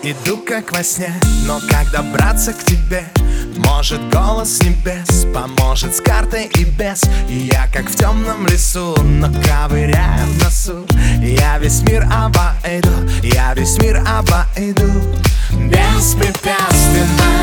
иду как во сне, но как добраться к тебе? Может, голос с небес поможет с картой и без. И я как в темном лесу, но ковыряю в носу. Я весь мир обойду, я весь мир обойду беспрепятственно.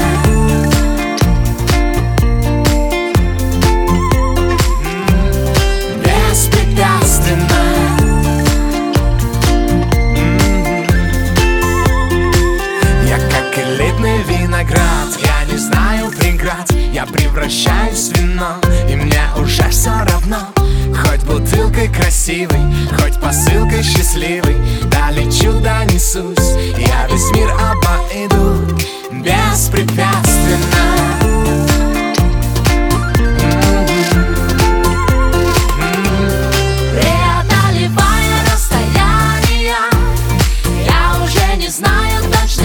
Виноград, я не знаю преград. Я превращаюсь в вино, и мне уже все равно. Хоть бутылкой красивой, хоть посылкой счастливой. Да лечу, да несусь, я весь мир обойду беспрепятственно. Преодолевая расстояния, я уже не знаю точно,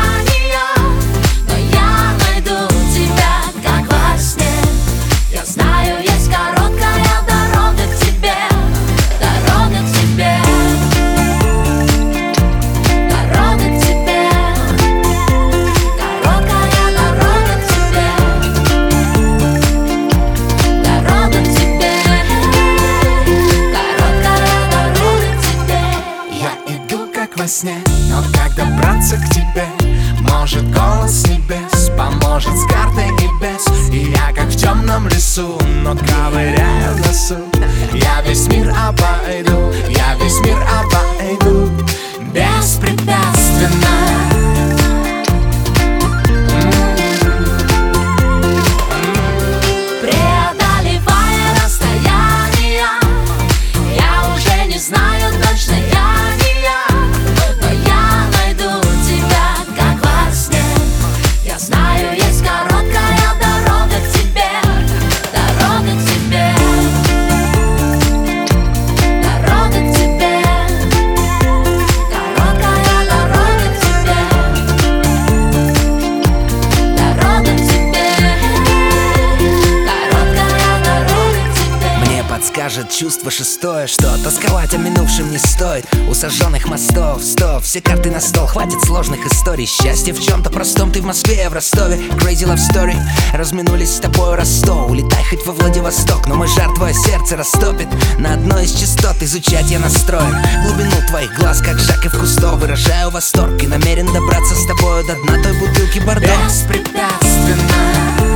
во сне, но как добраться к тебе? Может, голос с небес поможет с картой и без. И я как в темном лесу, но ковыряю в носу. Я весь мир обойду, я весь мир обойду беспрепятственно. Преодолевая расстояния, я уже не знаю точно, скажет чувство шестое, что тосковать о минувшем не стоит. У сожженных мостов, стоп, все карты на стол, хватит сложных историй. Счастье в чем-то простом, ты в Москве, я в Ростове. Crazy love story, разминулись с тобой раз 100. Улетай хоть во Владивосток, но мой жар твое сердце растопит. На одной из частот изучать я настроен. Глубину твоих глаз, как Жак и в Кусто, выражаю восторг и намерен добраться с тобою до дна той бутылки Бордо. Беспрепятственно.